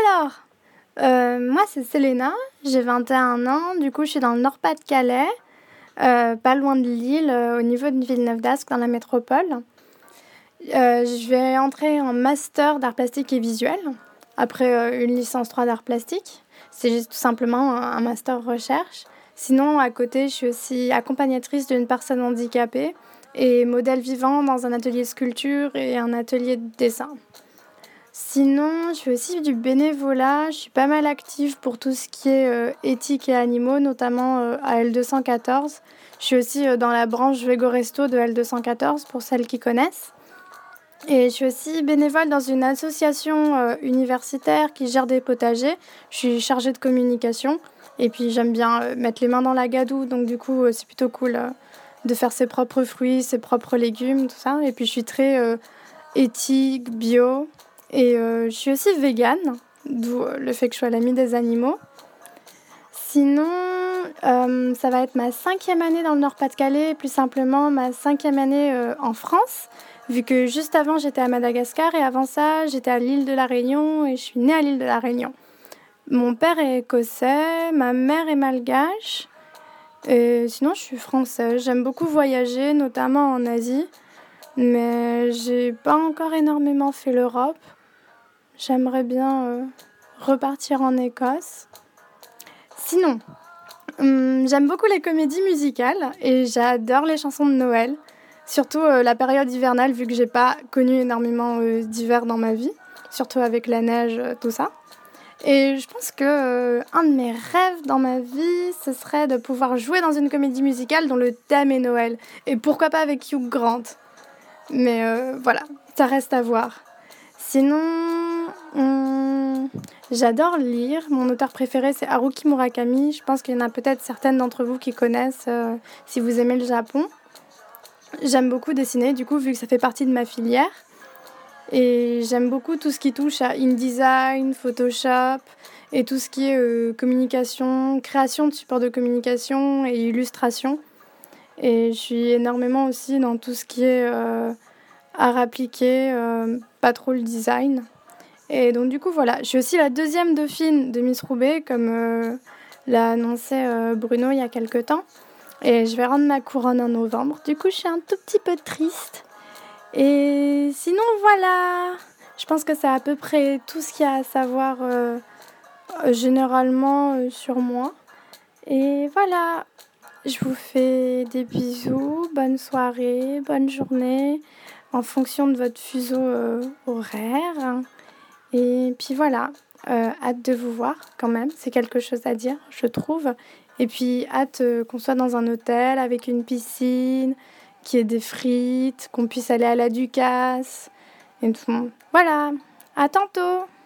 Alors, moi c'est Selena, j'ai 21 ans, du coup je suis dans le Nord-Pas-de-Calais, pas loin de Lille, au niveau de Villeneuve-d'Ascq, dans la métropole. Je vais entrer en master d'art plastique et visuel, après une licence 3 d'art plastique. C'est juste tout simplement un master recherche. Sinon, à côté, je suis aussi accompagnatrice d'une personne handicapée et modèle vivant dans un atelier de sculpture et un atelier de dessin. Sinon, je fais aussi du bénévolat. Je suis pas mal active pour tout ce qui est éthique et animaux, notamment à L214. Je suis aussi dans la branche Vego Resto de L214, pour celles qui connaissent. Et je suis aussi bénévole dans une association universitaire qui gère des potagers. Je suis chargée de communication. Et puis j'aime bien mettre les mains dans la gadoue. Donc du coup, c'est plutôt cool de faire ses propres fruits, ses propres légumes, tout ça. Et puis je suis très éthique, bio. Et je suis aussi végane, d'où le fait que je sois l'amie des animaux. Sinon, ça va être ma 5e année dans le Nord-Pas-de-Calais, plus simplement ma 5e année en France, vu que juste avant j'étais à Madagascar et avant ça j'étais à l'île de la Réunion et je suis née à l'île de la Réunion. Mon père est écossais, ma mère est malgache, et sinon je suis française. J'aime beaucoup voyager, notamment en Asie, mais j'ai pas encore énormément fait l'Europe. J'aimerais bien repartir en Écosse. Sinon, j'aime beaucoup les comédies musicales et j'adore les chansons de Noël. Surtout la période hivernale, vu que j'ai pas connu énormément d'hiver dans ma vie. Surtout avec la neige, tout ça. Et je pense que un de mes rêves dans ma vie, ce serait de pouvoir jouer dans une comédie musicale dont le thème est Noël. Et pourquoi pas avec Hugh Grant. Mais voilà, ça reste à voir. Sinon, j'adore lire. Mon auteur préféré, c'est Haruki Murakami. Je pense qu'il y en a peut-être certaines d'entre vous qui connaissent si vous aimez le Japon. J'aime beaucoup dessiner, du coup, vu que ça fait partie de ma filière. Et j'aime beaucoup tout ce qui touche à InDesign, Photoshop et tout ce qui est communication, création de supports de communication et illustration. Et je suis énormément aussi dans tout ce qui est art appliqué, pas trop le design. Et donc du coup voilà, je suis aussi la 2e dauphine de Miss Roubaix, comme l'a annoncé Bruno il y a quelques temps. Et je vais rendre ma couronne en novembre. Du coup je suis un tout petit peu triste. Et sinon voilà, je pense que c'est à peu près tout ce qu'il y a à savoir généralement sur moi. Et voilà, je vous fais des bisous, bonne soirée, bonne journée, en fonction de votre fuseau horaire. Et puis voilà, hâte de vous voir quand même, c'est quelque chose à dire, je trouve. Et puis hâte qu'on soit dans un hôtel avec une piscine, qu'il y ait des frites, qu'on puisse aller à la Ducasse. Et tout. Voilà, à tantôt!